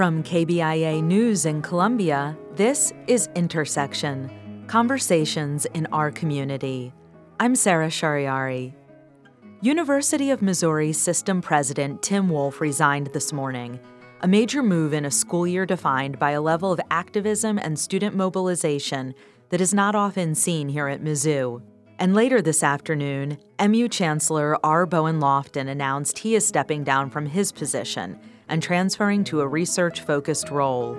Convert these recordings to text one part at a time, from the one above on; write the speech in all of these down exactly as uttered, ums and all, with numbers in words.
From K B I A News in Columbia, this is Intersection, Conversations in Our Community. I'm Sarah Shariari. University of Missouri System President Tim Wolf resigned this morning, a major move in a school year defined by a level of activism and student mobilization that is not often seen here at Mizzou. And later this afternoon, M U Chancellor R. Bowen Lofton announced he is stepping down from his position and transferring to a research-focused role.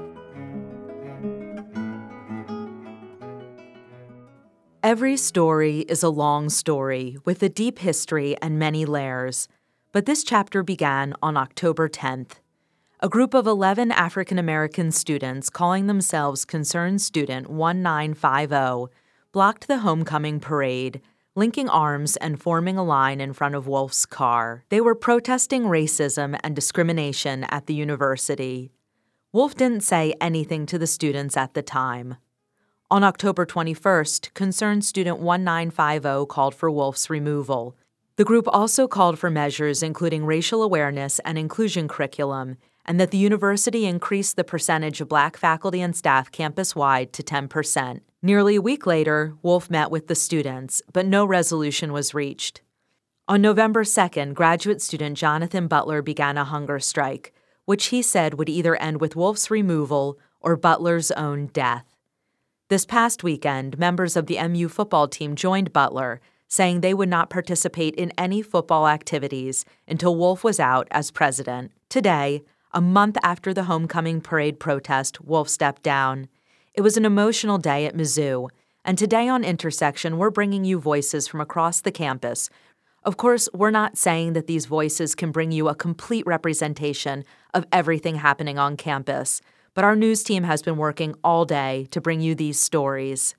Every story is a long story with a deep history and many layers, but this chapter began on October tenth. A group of eleven African American students calling themselves Concerned Student one nine five zero blocked the homecoming parade, linking arms and forming a line in front of Wolf's car. They were protesting racism and discrimination at the university. Wolf didn't say anything to the students at the time. On October twenty-first, Concerned Student one nine five zero called for Wolf's removal. The group also called for measures including racial awareness and inclusion curriculum, and that the university increase the percentage of Black faculty and staff campus-wide to ten percent. Nearly a week later, Wolf met with the students, but no resolution was reached. On November second, graduate student Jonathan Butler began a hunger strike, which he said would either end with Wolf's removal or Butler's own death. This past weekend, members of the M U football team joined Butler, saying they would not participate in any football activities until Wolf was out as president. Today, a month after the homecoming parade protest, Wolf stepped down. It was an emotional day at Mizzou, and today on Intersection, we're bringing you voices from across the campus. Of course, we're not saying that these voices can bring you a complete representation of everything happening on campus, but our news team has been working all day to bring you these stories.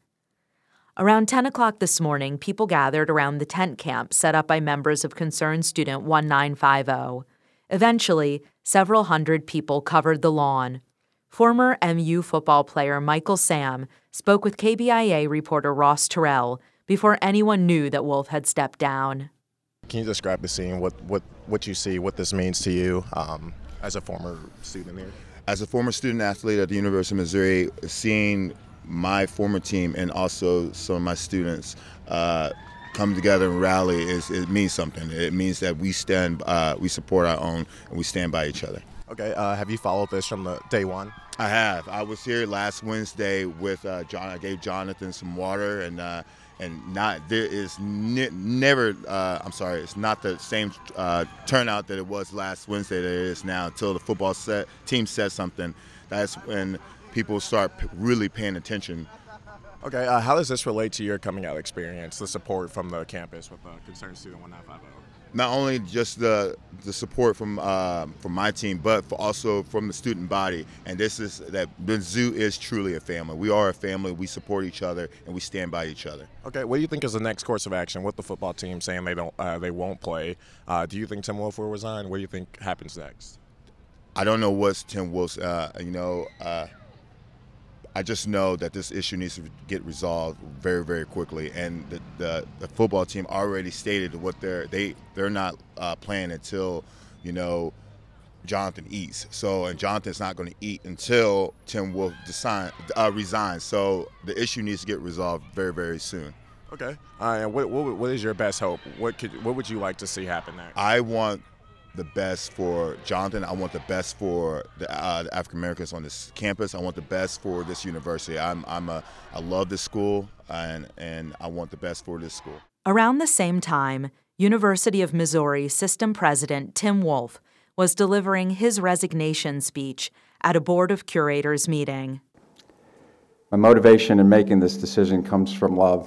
Around ten o'clock this morning, people gathered around the tent camp set up by members of Concerned Student one nine five zero. Eventually, several hundred people covered the lawn. Former M U football player Michael Sam spoke with K B I A reporter Ross Terrell before anyone knew that Wolf had stepped down. Can you describe the scene, what what, what you see, what this means to you um, as a former student here? As a former student athlete at the University of Missouri, seeing my former team and also some of my students uh, come together and rally, is it means something. It means that we stand, uh, we support our own, and we stand by each other. Okay, uh, have you followed this from the day one? I have. I was here last Wednesday with uh, John. I gave Jonathan some water, and uh, and not there is ne- never. Uh, I'm sorry, it's not the same uh, turnout that it was last Wednesday that it is now. Until the football set team says something, that's when people start p- really paying attention. Okay, uh, how does this relate to your coming out experience, the support from the campus with uh, Concerned Student one nine five zero? Not only just the the support from uh, from my team, but for also from the student body. And this is that Mizzou is truly a family. We are a family. We support each other and we stand by each other. Okay, what do you think is the next course of action with the football team saying they don't uh, they won't play? Uh, do you think Tim Wolf will resign? What do you think happens next? I don't know what's Tim Wolf's. Uh, you know. Uh, I just know that this issue needs to get resolved very, very quickly. And the, the, the football team already stated what they're they they're not uh, playing until, you know, Jonathan eats. So and Jonathan's not going to eat until Tim Wolf decide, uh, resigns. So the issue needs to get resolved very, very soon. Okay. Uh, and what, what what is your best hope? What could what would you like to see happen next? I want the best for Jonathan. I want the best for the, uh, the African Americans on this campus. I want the best for this university. I'm, I'm a, I love this school, and, and I want the best for this school. Around the same time, University of Missouri System President Tim Wolf was delivering his resignation speech at a Board of Curators meeting. My motivation in making this decision comes from love.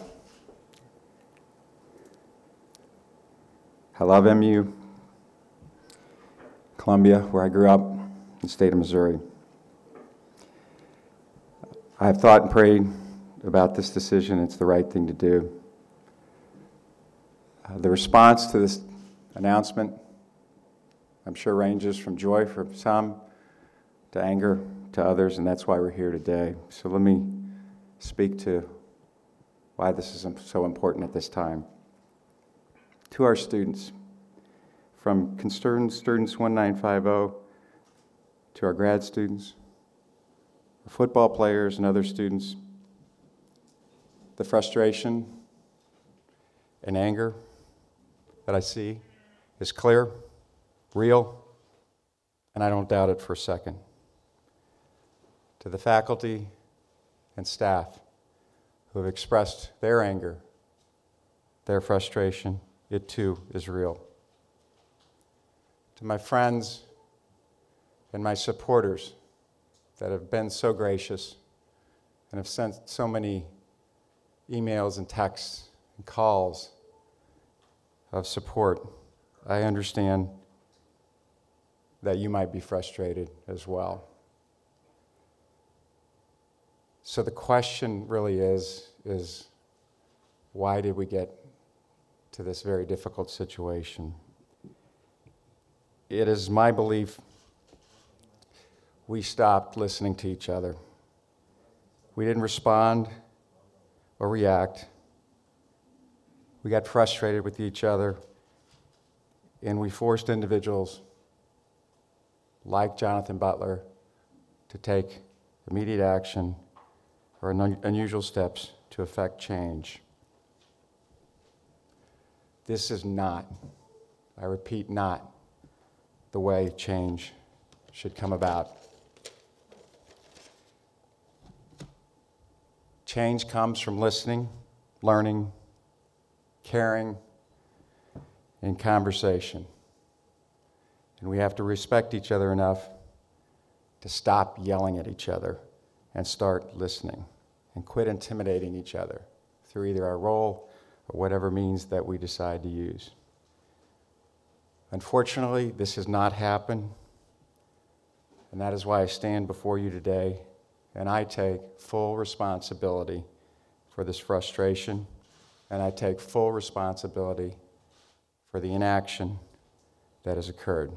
I love M U, Columbia, where I grew up, in the state of Missouri. I have thought and prayed about this decision. It's the right thing to do. Uh, the response to this announcement, I'm sure, ranges from joy for some to anger to others, and that's why we're here today. So let me speak to why this is so important at this time. To our students, from Concerned Students one nine five zero to our grad students, our football players and other students, the frustration and anger that I see is clear, real, and I don't doubt it for a second. To the faculty and staff who have expressed their anger, their frustration, it too is real. To my friends and my supporters that have been so gracious and have sent so many emails and texts and calls of support, I understand that you might be frustrated as well. So the question really is, is why did we get to this very difficult situation? It is my belief we stopped listening to each other. We didn't respond or react. We got frustrated with each other, and we forced individuals like Jonathan Butler to take immediate action or un- unusual steps to effect change. This is not, I repeat, not the way change should come about. Change comes from listening, learning, caring, and conversation. And we have to respect each other enough to stop yelling at each other and start listening and quit intimidating each other through either our role or whatever means that we decide to use. Unfortunately, this has not happened, and that is why I stand before you today, and I take full responsibility for this frustration, and I take full responsibility for the inaction that has occurred.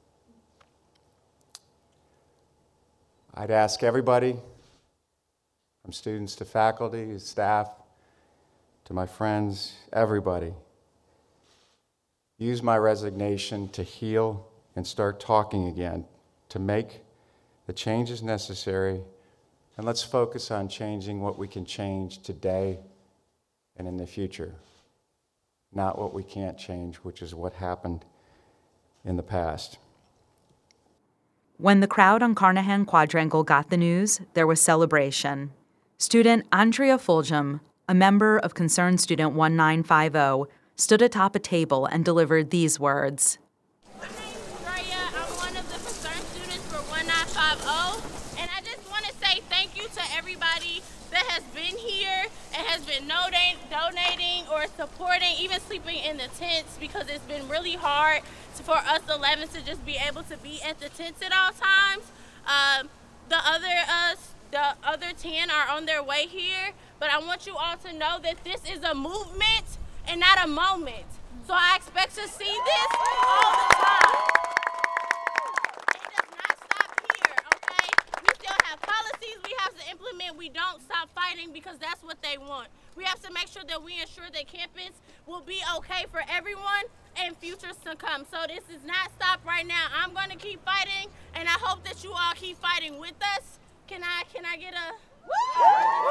I'd ask everybody, from students to faculty, staff, to my friends, everybody, use my resignation to heal and start talking again, to make the changes necessary, and let's focus on changing what we can change today and in the future, not what we can't change, which is what happened in the past. When the crowd on Carnahan Quadrangle got the news, there was celebration. Student Andrea Fulgham, a member of Concerned Student one nine five zero, stood atop a table and delivered these words. My name is Andrea. I'm one of the Concerned Students for one nine five zero, and I just want to say thank you to everybody that has been here and has been donating or supporting, even sleeping in the tents, because it's been really hard for us elevens to just be able to be at the tents at all times. Um, the other uh, the other ten are on their way here, but I want you all to know that this is a movement and not a moment. So I expect to see this all the time. It does not stop here, okay? We still have policies we have to implement. We don't stop fighting because that's what they want. We have to make sure that we ensure that campus will be okay for everyone and futures to come. So this is not stop right now. I'm going to keep fighting, and I hope that you all keep fighting with us. Can I, can I get a woo?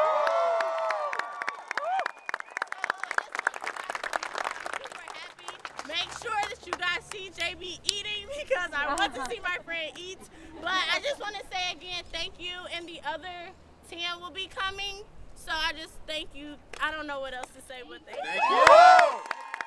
Make sure that you guys see J B eating because I want to see my friend eat. But I just want to say again, thank you. And the other ten will be coming. So I just thank you. I don't know what else to say, but thank, thank you. you.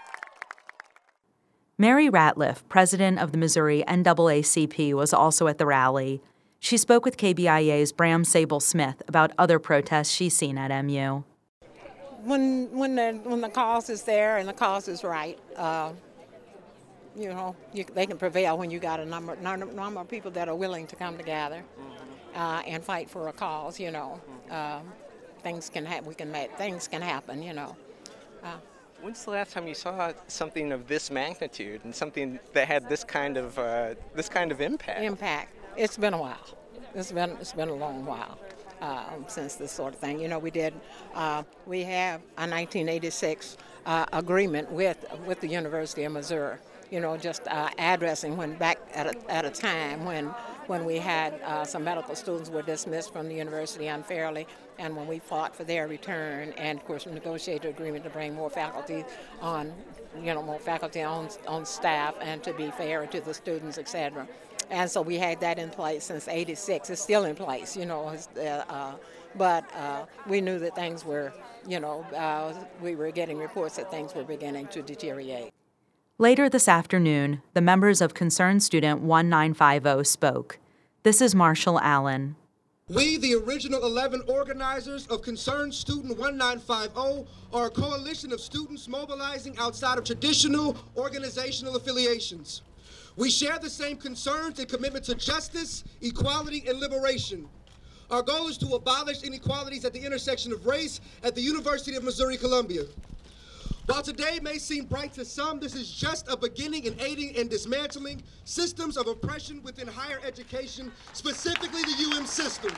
Mary Ratliff, president of the Missouri N double A C P, was also at the rally. She spoke with K B I A's Bram Sable-Smith about other protests she's seen at M U. When when the when the cause is there and the cause is right, uh, you know, you, they can prevail when you got a number number of people that are willing to come together uh, and fight for a cause. You know, um, things can happen. We can make things can happen. You know. Uh, When's the last time you saw something of this magnitude and something that had this kind of uh, this kind of impact? Impact. It's been a while. It's been it's been a long while uh, since this sort of thing. You know, we did. Uh, we have a nineteen eighty-six uh, agreement with with the University of Missouri. You know, just uh, addressing when back at a, at a time when when we had uh, some medical students were dismissed from the university unfairly, and when we fought for their return, and of course we negotiated an agreement to bring more faculty on, you know, more faculty on, on staff and to be fair to the students, et cetera. And so we had that in place since eighty-six. It's still in place, you know, it's, uh, uh, but uh, we knew that things were, you know, uh, we were getting reports that things were beginning to deteriorate. Later this afternoon, the members of Concerned Student one nine five zero spoke. This is Marshall Allen. We, the original eleven organizers of Concerned Student one nine five zero, are a coalition of students mobilizing outside of traditional organizational affiliations. We share the same concerns and commitment to justice, equality, and liberation. Our goal is to abolish inequalities at the intersection of race at the University of Missouri-Columbia. While today may seem bright to some, this is just a beginning in aiding and dismantling systems of oppression within higher education, specifically the U M system.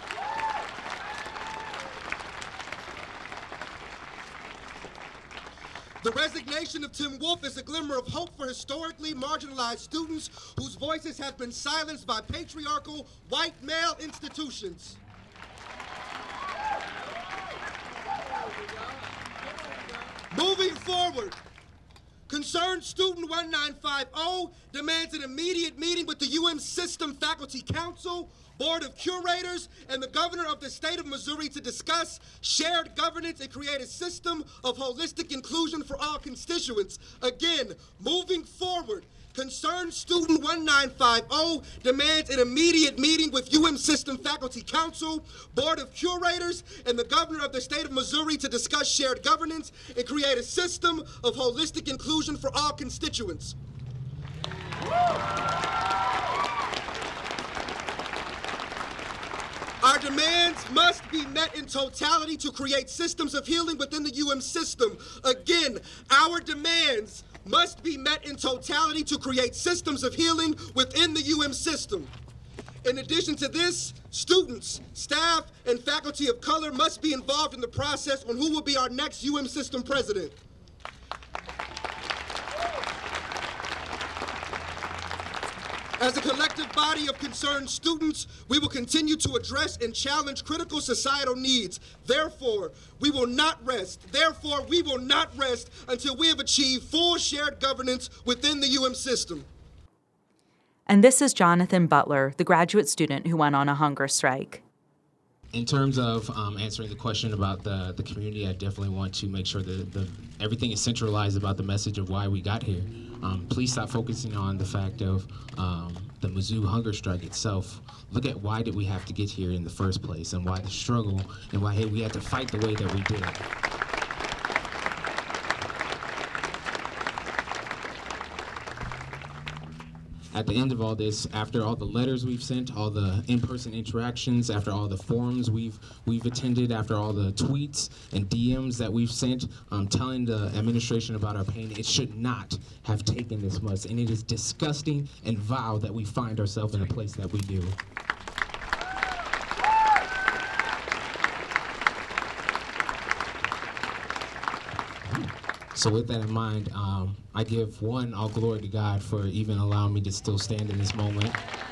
The resignation of Tim Wolf is a glimmer of hope for historically marginalized students whose voices have been silenced by patriarchal white male institutions. Moving forward, Concerned Student one nine five zero demands an immediate meeting with the U M System Faculty Council, Board of Curators, and the Governor of the State of Missouri to discuss shared governance and create a system of holistic inclusion for all constituents. Again, moving forward, Concerned Student one nine five zero demands an immediate meeting with U M System Faculty Council, Board of Curators, and the Governor of the State of Missouri to discuss shared governance and create a system of holistic inclusion for all constituents. Our demands must be met in totality to create systems of healing within the U M system. Again, our demands must be met in totality to create systems of healing within the U M system. In addition to this, students, staff, and faculty of color must be involved in the process on who will be our next U M system president. As a collective body of concerned students, we will continue to address and challenge critical societal needs. Therefore, we will not rest. Therefore, we will not rest until we have achieved full shared governance within the U M system. And this is Jonathan Butler, the graduate student who went on a hunger strike. In terms of um, answering the question about the, the community, I definitely want to make sure that the, everything is centralized about the message of why we got here. Um, please stop focusing on the fact of um, the Mizzou hunger strike itself. Look at why did we have to get here in the first place, and why the struggle, and why hey, we had to fight the way that we did. At the end of all this, after all the letters we've sent, all the in-person interactions, after all the forums we've we've attended, after all the tweets and D Ms that we've sent, um, telling the administration about our pain, it should not have taken this much. And it is disgusting and vile that we find ourselves in a place that we do. So with that in mind, um, I give one, all glory to God for even allowing me to still stand in this moment.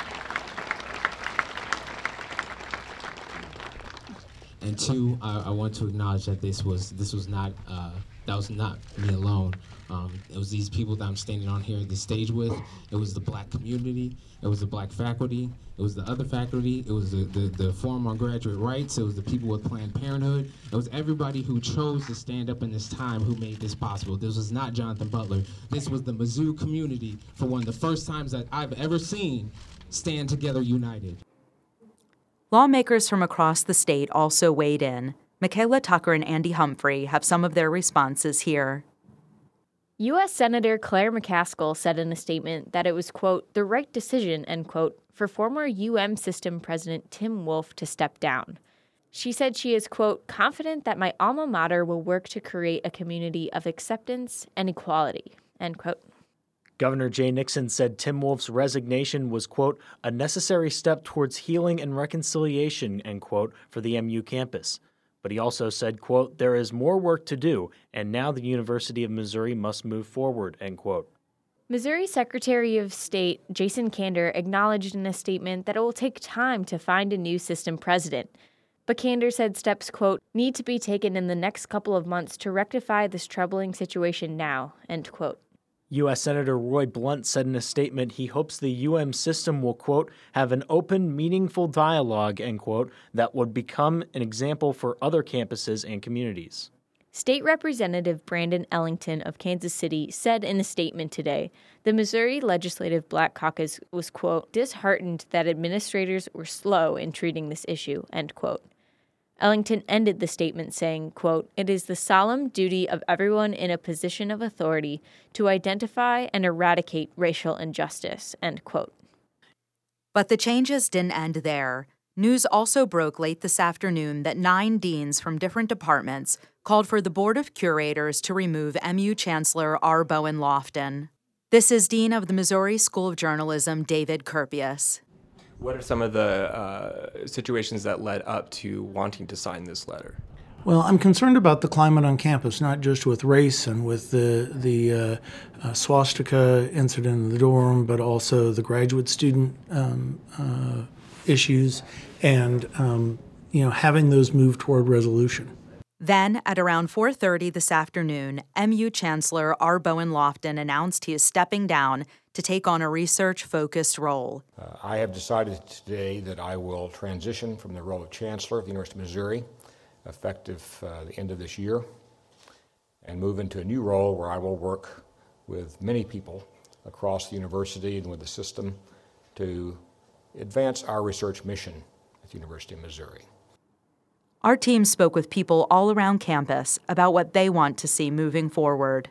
And two, I, I want to acknowledge that this was this was not uh, that was not me alone. Um, it was these people that I'm standing on here at this stage with. It was the black community. It was the black faculty. It was the other faculty. It was the, the, the Forum on Graduate Rights. It was the people with Planned Parenthood. It was everybody who chose to stand up in this time who made this possible. This was not Jonathan Butler. This was the Mizzou community for one of the first times that I've ever seen stand together united. Lawmakers from across the state also weighed in. Michaela Tucker and Andy Humphrey have some of their responses here. U S Senator Claire McCaskill said in a statement that it was, quote, the right decision, end quote, for former U M System President Tim Wolf to step down. She said she is, quote, confident that my alma mater will work to create a community of acceptance and equality, end quote. Governor Jay Nixon said Tim Wolf's resignation was, quote, a necessary step towards healing and reconciliation, end quote, for the M U campus. But he also said, quote, there is more work to do, and now the University of Missouri must move forward, end quote. Missouri Secretary of State Jason Kander acknowledged in a statement that it will take time to find a new system president. But Kander said steps, quote, need to be taken in the next couple of months to rectify this troubling situation now, end quote. U S Senator Roy Blunt said in a statement he hopes the U M system will, quote, have an open, meaningful dialogue, end quote, that would become an example for other campuses and communities. State Representative Brandon Ellington of Kansas City said in a statement today, the Missouri Legislative Black Caucus was, quote, disheartened that administrators were slow in treating this issue, end quote. Ellington ended the statement saying, quote, it is the solemn duty of everyone in a position of authority to identify and eradicate racial injustice, end quote. But the changes didn't end there. News also broke late this afternoon that nine deans from different departments called for the Board of Curators to remove M U Chancellor R. Bowen Lofton. This is Dean of the Missouri School of Journalism, David Kurpius. What are some of the uh, situations that led up to wanting to sign this letter? Well, I'm concerned about the climate on campus, not just with race and with the the uh, uh, swastika incident in the dorm, but also the graduate student um, uh, issues, and um, you know, having those move toward resolution. Then, at around four thirty this afternoon, M U Chancellor R. Bowen Lofton announced he is stepping down to take on a research-focused role. Uh, I have decided today that I will transition from the role of Chancellor of the University of Missouri, effective uh, the end of this year, and move into a new role where I will work with many people across the university and with the system to advance our research mission at the University of Missouri. Our team spoke with people all around campus about what they want to see moving forward.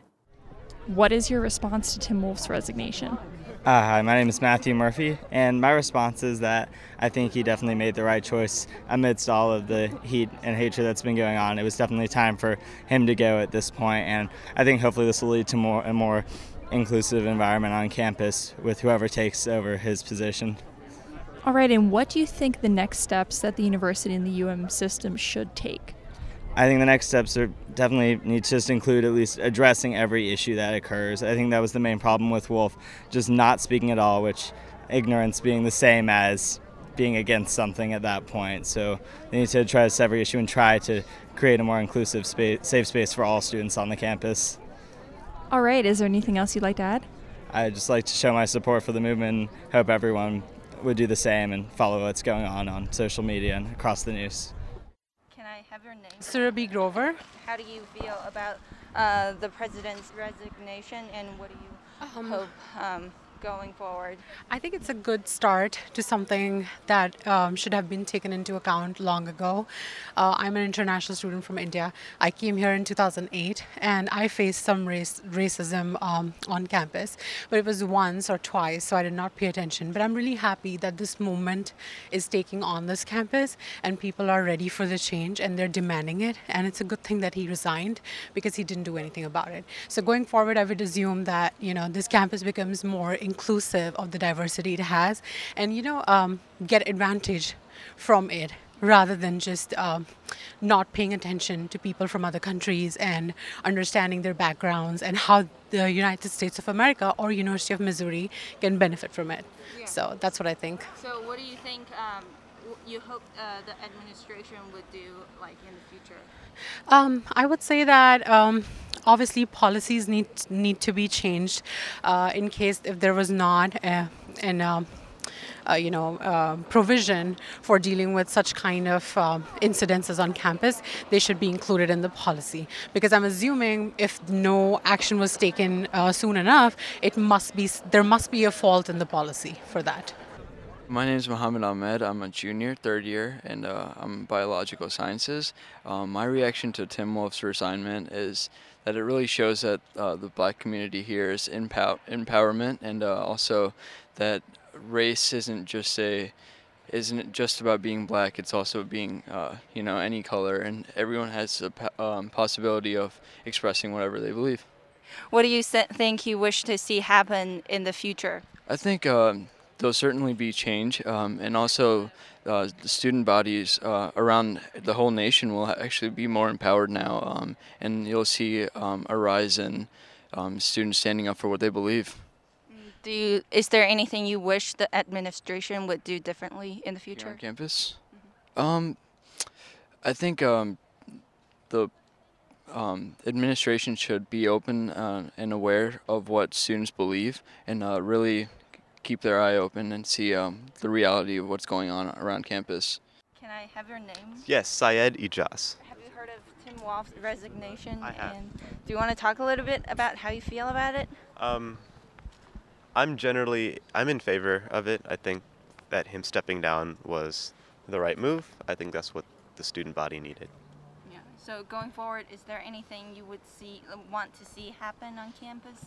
What is your response to Tim Wolf's resignation? Uh, hi, my name is Matthew Murphy, and my response is that I think he definitely made the right choice amidst all of the heat and hatred that's been going on. It was definitely time for him to go at this point, and I think hopefully this will lead to more a more inclusive environment on campus with whoever takes over his position. All right, and what do you think the next steps that the university and the U M system should take? I think the next steps are definitely need to just include at least addressing every issue that occurs. I think that was the main problem with Wolf, just not speaking at all, which ignorance being the same as being against something at that point. So they need to address every issue and try to create a more inclusive space, safe space for all students on the campus. All right, is there anything else you'd like to add? I'd just like to show my support for the movement and hope everyone would do the same and follow what's going on on social media and across the news. Have your name? Surabhi Grover. How do you feel about uh, the president's resignation, and what do you um, hope um, going forward? I think it's a good start to something that um, should have been taken into account long ago. Uh, I'm an international student from India. I came here in two thousand eight, and I faced some race, racism um, on campus, but it was once or twice, so I did not pay attention. But I'm really happy that this movement is taking on this campus, and people are ready for the change, and they're demanding it. And it's a good thing that he resigned, because he didn't do anything about it. So going forward, I would assume that, you know, this campus becomes more inclusive of the diversity it has, and, you know, um, get advantage from it, rather than just um, not paying attention to people from other countries and understanding their backgrounds and how the United States of America or University of Missouri can benefit from it. Yeah. So that's what I think. So what do you think um, you hope uh, the administration would do, like, in the future? Um, I would say that um, obviously policies need need to be changed uh, in case if there was not uh, an um, uh, you know uh, provision for dealing with such kind of um, incidences on campus. They should be included in the policy, because I'm assuming if no action was taken uh, soon enough, it must be there must be a fault in the policy for that. My name is Mohammed Ahmed. I'm a junior, third year, and uh, I'm biological sciences. Um, my reaction to Tim Wolf's resignment is that it really shows that uh, the black community here is empow- empowerment, and uh, also that race isn't just a isn't just about being black. It's also being uh, you know any color, and everyone has a po- um, possibility of expressing whatever they believe. What do you think you wish to see happen in the future? I think. Um, There'll certainly be change, um, and also uh, the student bodies uh, around the whole nation will actually be more empowered now, um, and you'll see um, a rise in um, students standing up for what they believe. Do you, is there anything you wish the administration would do differently in the future? Here on campus? Um, I think um, the um, administration should be open uh, and aware of what students believe and uh, really keep their eye open and see um, the reality of what's going on around campus. Can I have your name? Yes, Syed Ijaz. Have you heard of Tim Wolf's resignation? I have. And do you want to talk a little bit about how you feel about it? Um, I'm generally, I'm in favor of it. I think that him stepping down was the right move. I think that's what the student body needed. Yeah. So going forward, is there anything you would see, want to see happen on campus?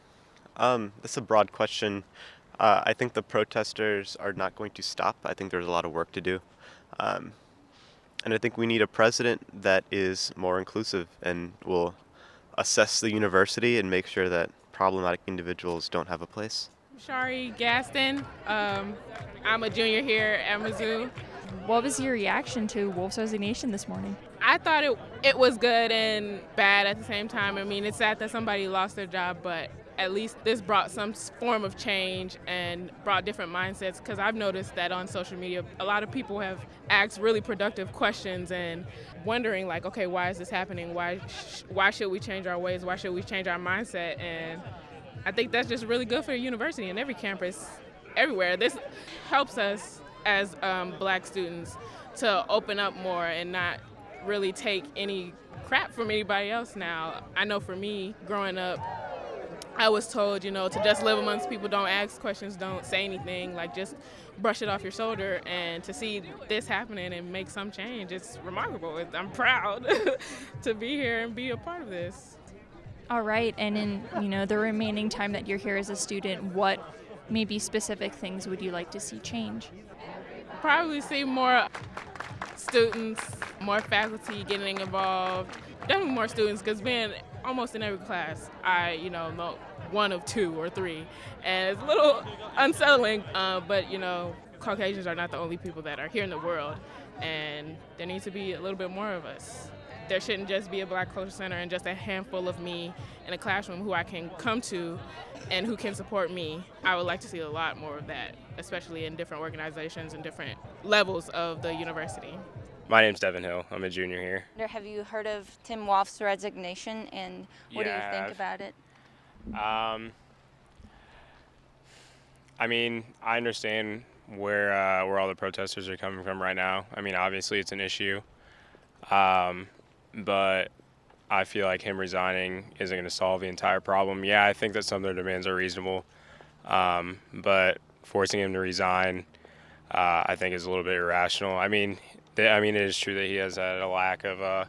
Um, that's a broad question. Uh, I think the protesters are not going to stop. I think there's a lot of work to do. Um, and I think we need a president that is more inclusive and will assess the university and make sure that problematic individuals don't have a place. Shari Gaston. Um, I'm a junior here at Mizzou. What was your reaction to Wolf's resignation this morning? I thought it it was good and bad at the same time. I mean, it's sad that somebody lost their job, but at least this brought some form of change and brought different mindsets, because I've noticed that on social media, a lot of people have asked really productive questions and wondering like, okay, why is this happening? Why, sh- why should we change our ways? Why should we change our mindset? And I think that's just really good for the university and every campus, everywhere. This helps us as um, black students to open up more and not really take any crap from anybody else now. I know for me, growing up, I was told, you know, to just live amongst people, don't ask questions, don't say anything, like just brush it off your shoulder. And to see this happening and make some change, it's remarkable. I'm proud to be here and be a part of this. All right, and in, you know, the remaining time that you're here as a student, what maybe specific things would you like to see change? Probably see more students, more faculty getting involved, definitely more students, because being almost in every class, I, you know, know one of two or three, and it's a little unsettling, uh, but, you know, Caucasians are not the only people that are here in the world, and there needs to be a little bit more of us. There shouldn't just be a Black Culture Center and just a handful of me in a classroom who I can come to and who can support me. I would like to see a lot more of that, especially in different organizations and different levels of the university. My name's Devin Hill. I'm a junior here. Have you heard of Tim Wolf's resignation, and what Yeah, do you think I've- about it? Um, I mean, I understand where uh, where all the protesters are coming from right now. I mean, obviously it's an issue, um, but I feel like him resigning isn't going to solve the entire problem. Yeah, I think that some of their demands are reasonable, um, but forcing him to resign, uh, I think, is a little bit irrational. I mean, th- I mean, it is true that he has had a lack of uh,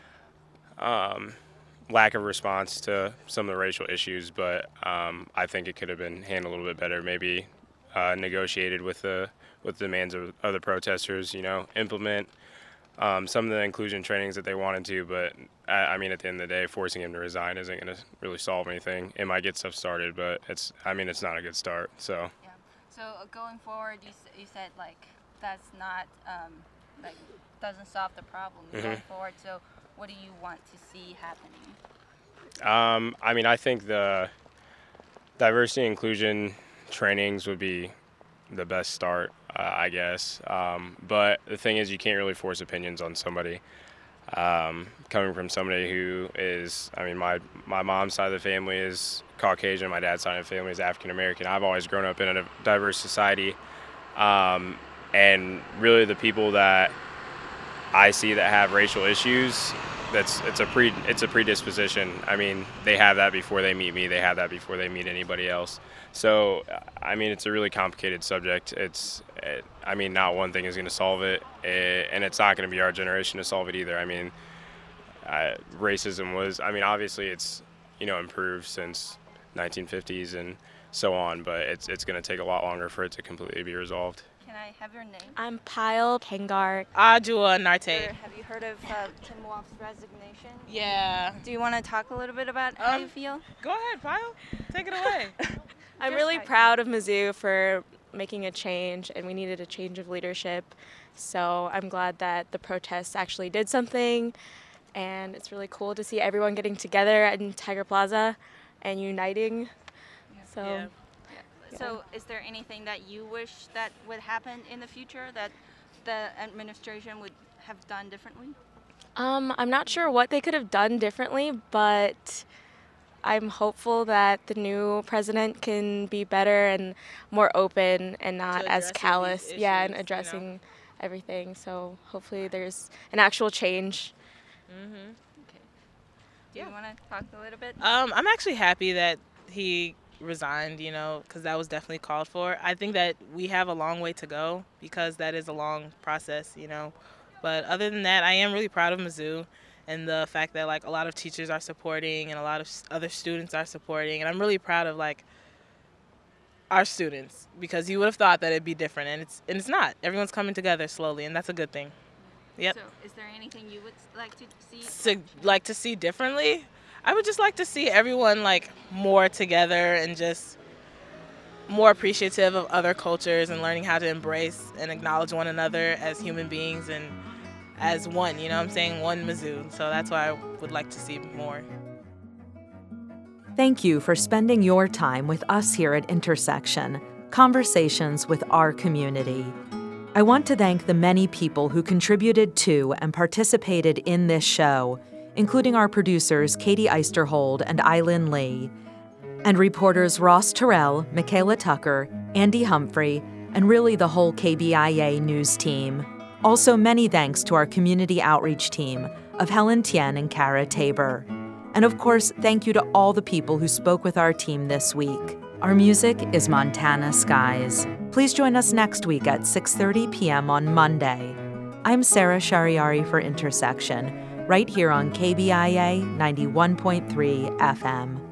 um, lack of response to some of the racial issues, but um, I think it could have been handled a little bit better. Maybe uh, negotiated with the with the demands of other protesters. You know, implement um, some of the inclusion trainings that they wanted to. But I, I mean, at the end of the day, forcing him to resign isn't going to really solve anything. It might get stuff started, but it's I mean, it's not a good start. So. Yeah. So uh, going forward, you s- you said like that's not um, like doesn't solve the problem Mhm. going forward. So what do you want to see happening? Um, I mean, I think the diversity and inclusion trainings would be the best start, uh, I guess. Um, but the thing is, you can't really force opinions on somebody. Um, coming from somebody who is, I mean, my, my mom's side of the family is Caucasian, my dad's side of the family is African American. I've always grown up in a diverse society. Um, and really the people that I see that have racial issues, that's it's a pre it's a predisposition. I mean, they have that before they meet me. They have that before they meet anybody else. So, I mean, it's a really complicated subject. It's, it, I mean, not one thing is going to solve it, it, and it's not going to be our generation to solve it either. I mean, uh, racism was, I mean, obviously it's, you know, improved since nineteen fifties and so on, but it's it's going to take a lot longer for it to completely be resolved. Can I have your name? I'm Pyle Kengar. Ajua Narte. Have you heard of uh, Tim Wolf's resignation? Yeah. Do you want to talk a little bit about how Um, you feel? Go ahead, Pyle. Take it away. I'm Just really like- proud of Mizzou for making a change, and we needed a change of leadership. So I'm glad that the protests actually did something, and it's really cool to see everyone getting together in Tiger Plaza and uniting. So So is there anything that you wish that would happen in the future that the administration would have done differently? Um, I'm not sure what they could have done differently, but I'm hopeful that the new president can be better and more open and not as callous. Issues, yeah, and addressing you know? everything. So hopefully there's an actual change. Mm-hmm. Okay. Do you want to talk a little bit? Um, I'm actually happy that he resigned, you know, because that was definitely called for. I think that we have a long way to go because that is a long process, you know. But other than that, I am really proud of Mizzou and the fact that like a lot of teachers are supporting and a lot of other students are supporting. And I'm really proud of like our students because you would have thought that it'd be different, and it's and it's not. Everyone's coming together slowly, and that's a good thing. Yep. So is there anything you would like to see? So, like to see differently? I would just like to see everyone like more together and just more appreciative of other cultures and learning how to embrace and acknowledge one another as human beings and as one, you know what I'm saying? One Mizzou. So that's why I would like to see more. Thank you for spending your time with us here at Intersection, Conversations with Our Community. I want to thank the many people who contributed to and participated in this show, including our producers Katie Eisterhold and Eileen Lee, and reporters Ross Terrell, Michaela Tucker, Andy Humphrey, and really the whole K B I A news team. Also, many thanks to our community outreach team of Helen Tien and Kara Tabor. And of course, thank you to all the people who spoke with our team this week. Our music is Montana Skies. Please join us next week at six thirty p.m. on Monday. I'm Sarah Shariari for Intersection, right here on K B I A ninety-one point three F M.